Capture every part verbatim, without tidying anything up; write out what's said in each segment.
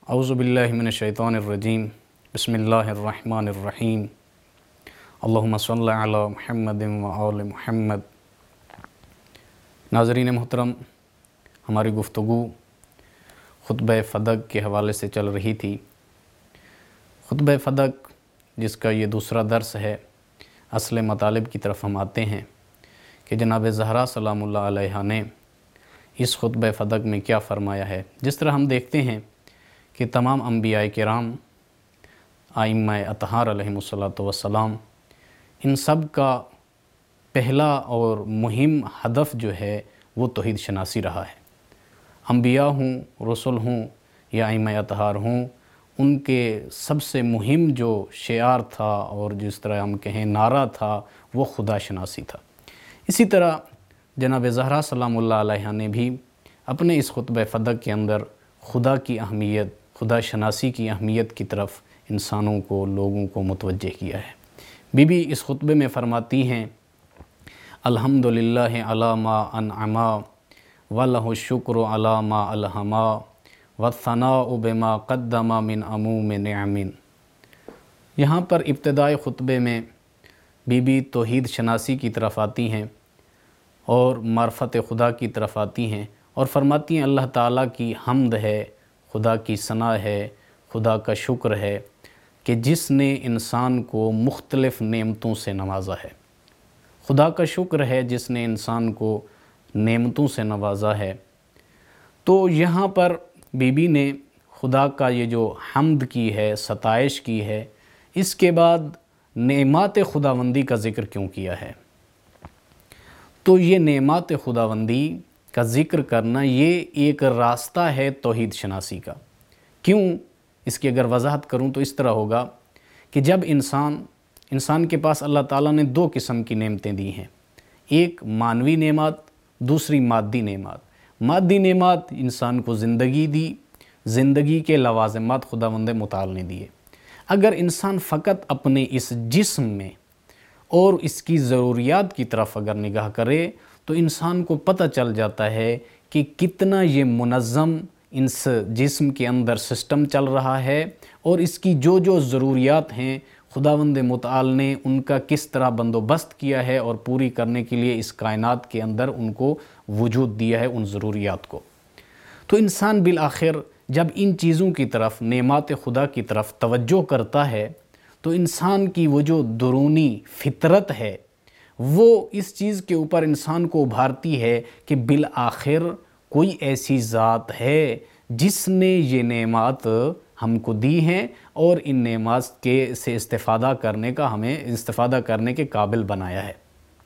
اعوذ باللہ من الشیطان الرجیم بسم اللہ الرحمن الرحیم اللہم صلی علی محمد و آل محمد۔ ناظرین محترم، ہماری گفتگو خطبہ فدق کے حوالے سے چل رہی تھی۔ خطبہ فدق جس کا یہ دوسرا درس ہے، اصل مطالب کی طرف ہم آتے ہیں کہ جناب زہرا سلام اللہ علیہا نے اس خطبہ فدق میں کیا فرمایا ہے۔ جس طرح ہم دیکھتے ہیں کہ تمام انبیاء کرام، ائمہ اطہار علیہم الصلاۃ والسلام، ان سب کا پہلا اور مہم ہدف جو ہے وہ توحید شناسی رہا ہے۔ انبیاء ہوں، رسول ہوں یا ائمہ اطہار ہوں، ان کے سب سے مہم جو شعار تھا اور جس طرح ہم کہیں نعرہ تھا وہ خدا شناسی تھا۔ اسی طرح جناب زہرا سلام اللہ علیہا نے بھی اپنے اس خطبہ فدق کے اندر خدا کی اہمیت، خدا شناسی کی اہمیت کی طرف انسانوں کو، لوگوں کو متوجہ کیا ہے۔ بی بی اس خطبے میں فرماتی ہیں، الحمدللہ علی ما انعما ولہ الشکر علی ما الہما والثناء بما قدم من عموم نعم۔ یہاں پر ابتدائے خطبے میں بی بی توحید شناسی کی طرف آتی ہیں اور معرفت خدا کی طرف آتی ہیں اور فرماتی ہیں اللہ تعالیٰ کی حمد ہے، خدا کی ثنا ہے، خدا کا شکر ہے کہ جس نے انسان کو مختلف نعمتوں سے نوازا ہے۔ خدا کا شکر ہے جس نے انسان کو نعمتوں سے نوازا ہے۔ تو یہاں پر بی بی نے خدا کا یہ جو حمد کی ہے، ستائش کی ہے، اس کے بعد نعمات خداوندی کا ذکر کیوں کیا ہے؟ تو یہ نعمات خداوندی کا ذکر کرنا یہ ایک راستہ ہے توحید شناسی کا۔ کیوں؟ اس کی اگر وضاحت کروں تو اس طرح ہوگا کہ جب انسان انسان کے پاس اللہ تعالیٰ نے دو قسم کی نعمتیں دی ہیں، ایک معنوی نعمات، دوسری مادی نعمات۔ مادی نعمات انسان کو زندگی دی، زندگی کے لوازمات خداوند متعال نے دیے۔ اگر انسان فقط اپنے اس جسم میں اور اس کی ضروریات کی طرف اگر نگاہ کرے تو انسان کو پتہ چل جاتا ہے کہ کتنا یہ منظم اس جسم کے اندر سسٹم چل رہا ہے اور اس کی جو جو ضروریات ہیں خداوند متعال نے ان کا کس طرح بندوبست کیا ہے اور پوری کرنے کے لیے اس کائنات کے اندر ان کو وجود دیا ہے، ان ضروریات کو۔ تو انسان بالآخر جب ان چیزوں کی طرف، نعمات خدا کی طرف توجہ کرتا ہے تو انسان کی وہ جو درونی فطرت ہے وہ اس چیز کے اوپر انسان کو ابھارتی ہے کہ بالآخر کوئی ایسی ذات ہے جس نے یہ نعمات ہم کو دی ہیں اور ان نعمات کے سے استفادہ کرنے کا ہمیں استفادہ کرنے کے قابل بنایا ہے۔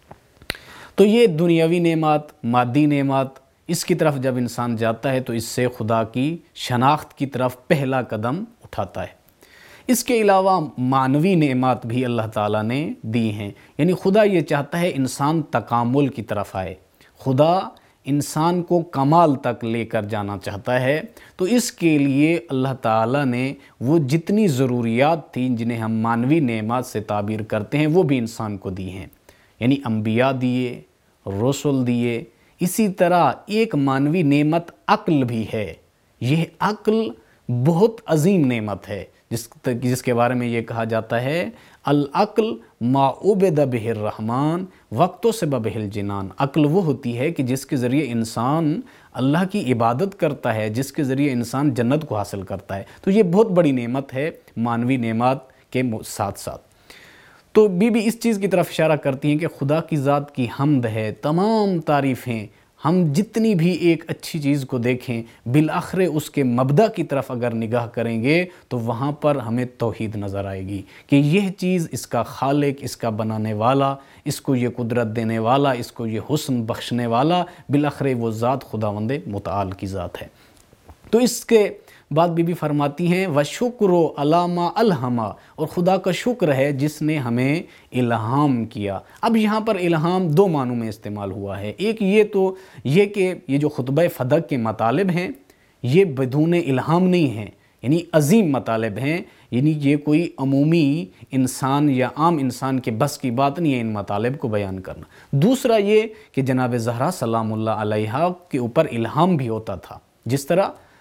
تو یہ دنیاوی نعمات، مادی نعمات، اس کی طرف جب انسان جاتا ہے تو اس سے خدا کی شناخت کی طرف پہلا قدم اٹھاتا ہے۔ اس کے علاوہ معنوی نعمات بھی اللہ تعالیٰ نے دی ہیں، یعنی خدا یہ چاہتا ہے انسان تکامل کی طرف آئے، خدا انسان کو کمال تک لے کر جانا چاہتا ہے۔ تو اس کے لیے اللہ تعالیٰ نے وہ جتنی ضروریات تھیں جنہیں ہم معنوی نعمات سے تعبیر کرتے ہیں وہ بھی انسان کو دی ہیں، یعنی انبیاء دیے، رسول دیے۔ اسی طرح ایک معنوی نعمت عقل بھی ہے۔ یہ عقل بہت عظیم نعمت ہے جس جس کے بارے میں یہ کہا جاتا ہے العقل ما عبد بہ الرحمن واکتسب بہ الجنان۔ عقل وہ ہوتی ہے کہ جس کے ذریعے انسان اللہ کی عبادت کرتا ہے، جس کے ذریعے انسان جنت کو حاصل کرتا ہے۔ تو یہ بہت بڑی نعمت ہے معنوی نعمات کے ساتھ ساتھ۔ تو بی بی اس چیز کی طرف اشارہ کرتی ہیں کہ خدا کی ذات کی حمد ہے، تمام تعریفیں، ہم جتنی بھی ایک اچھی چیز کو دیکھیں بالآخر اس کے مبدأ کی طرف اگر نگاہ کریں گے تو وہاں پر ہمیں توحید نظر آئے گی کہ یہ چیز اس کا خالق، اس کا بنانے والا، اس کو یہ قدرت دینے والا، اس کو یہ حسن بخشنے والا، بالآخر وہ ذات خداوند متعال کی ذات ہے۔ تو اس کے بعد بی بی فرماتی ہیں وَشُكْرُ عَلَى مَا أَلْهَمَا، اور خدا کا شکر ہے جس نے ہمیں الہام کیا۔ اب یہاں پر الہام دو معنوں میں استعمال ہوا ہے۔ ایک یہ تو یہ کہ یہ جو خطبہ فدق کے مطالب ہیں یہ بدون الہام نہیں ہیں، یعنی عظیم مطالب ہیں، یعنی یہ کوئی عمومی انسان یا عام انسان کے بس کی بات نہیں ہے ان مطالب کو بیان کرنا۔ دوسرا یہ کہ جناب زہرا سلام اللہ علیہا کے اوپر الہام بھی ہوتا تھا، جس طرح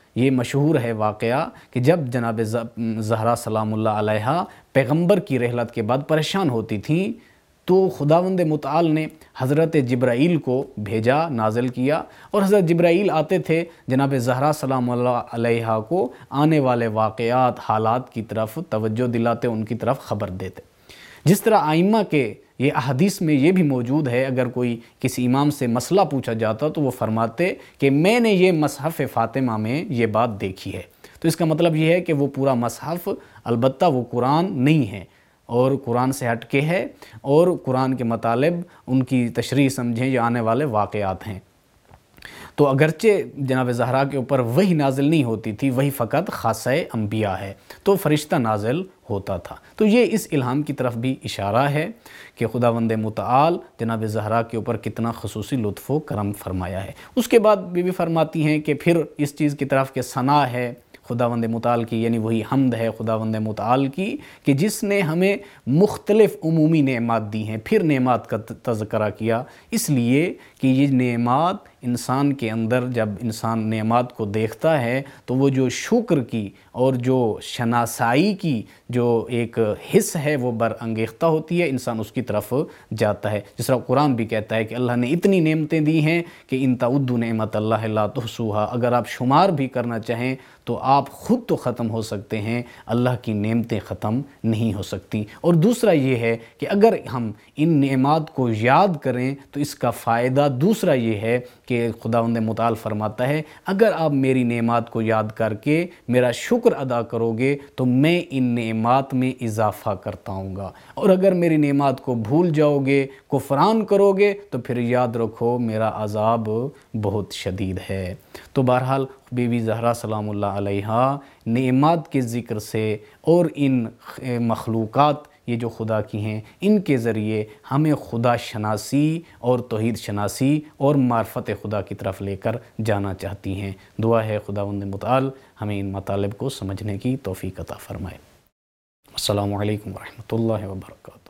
یہ مشہور ہے واقعہ کہ جب جناب زہرا سلام اللہ علیہا پیغمبر کی رحلت کے بعد پریشان ہوتی تھیں تو خداوند متعال نے حضرت جبرائیل کو بھیجا، نازل کیا، اور حضرت جبرائیل آتے تھے جناب زہرا سلام اللہ علیہا کو آنے والے واقعات، حالات کی طرف توجہ دلاتے، ان کی طرف خبر دیتے۔ جس طرح آئمہ کے یہ احادیث میں یہ بھی موجود ہے، اگر کوئی کسی امام سے مسئلہ پوچھا جاتا تو وہ فرماتے کہ میں نے یہ مصحف فاطمہ میں یہ بات دیکھی ہے، تو اس کا مطلب یہ ہے کہ وہ پورا مصحف، البتہ وہ قرآن نہیں ہے اور قرآن سے ہٹ کے ہے، اور قرآن کے مطالب ان کی تشریح سمجھیں یہ آنے والے واقعات ہیں۔ تو اگرچہ جناب زہرا کے اوپر وحی نازل نہیں ہوتی تھی، وحی فقط خاصہ انبیاء ہے، تو فرشتہ نازل ہوتا تھا۔ تو یہ اس الہام کی طرف بھی اشارہ ہے کہ خداوند متعال جناب زہرا کے اوپر کتنا خصوصی لطف و کرم فرمایا ہے۔ اس کے بعد بی بی فرماتی ہیں کہ پھر اس چیز کی طرف کہ ثنا ہے خداوند متعال کی، یعنی وہی حمد ہے خداوند متعال کی کہ جس نے ہمیں مختلف عمومی نعمات دی ہیں۔ پھر نعمات کا تذکرہ کیا، اس لیے کہ یہ نعمات انسان کے اندر، جب انسان نعمات کو دیکھتا ہے تو وہ جو شکر کی اور جو شناسائی کی جو ایک حص ہے وہ برانگیختہ ہوتی ہے، انسان اس کی طرف جاتا ہے۔ جس طرح قرآن بھی کہتا ہے کہ اللہ نے اتنی نعمتیں دی ہیں کہ ان تعدوا نعمت اللہ لا تحصوها، اگر آپ شمار بھی کرنا چاہیں تو آپ خود تو ختم ہو سکتے ہیں، اللہ کی نعمتیں ختم نہیں ہو سکتی۔ اور دوسرا یہ ہے کہ اگر ہم ان نعمات کو یاد کریں تو اس کا فائدہ دوسرا یہ ہے کہ خداوند متعال فرماتا ہے اگر آپ میری نعمات کو یاد کر کے میرا شکر ادا کرو گے تو میں ان نعمات میں اضافہ کرتا ہوں گا، اور اگر میری نعمات کو بھول جاؤ گے، کفران کرو گے، تو پھر یاد رکھو میرا عذاب بہت شدید ہے۔ تو بہرحال بی بی زہرا سلام اللہ علیہا نعمات کے ذکر سے اور ان مخلوقات یہ جو خدا کی ہیں ان کے ذریعے ہمیں خدا شناسی اور توحید شناسی اور معرفت خدا کی طرف لے کر جانا چاہتی ہیں۔ دعا ہے خداوند متعال ہمیں ان مطالب کو سمجھنے کی توفیق عطا فرمائے۔ السلام علیکم ورحمۃ اللہ وبرکاتہ۔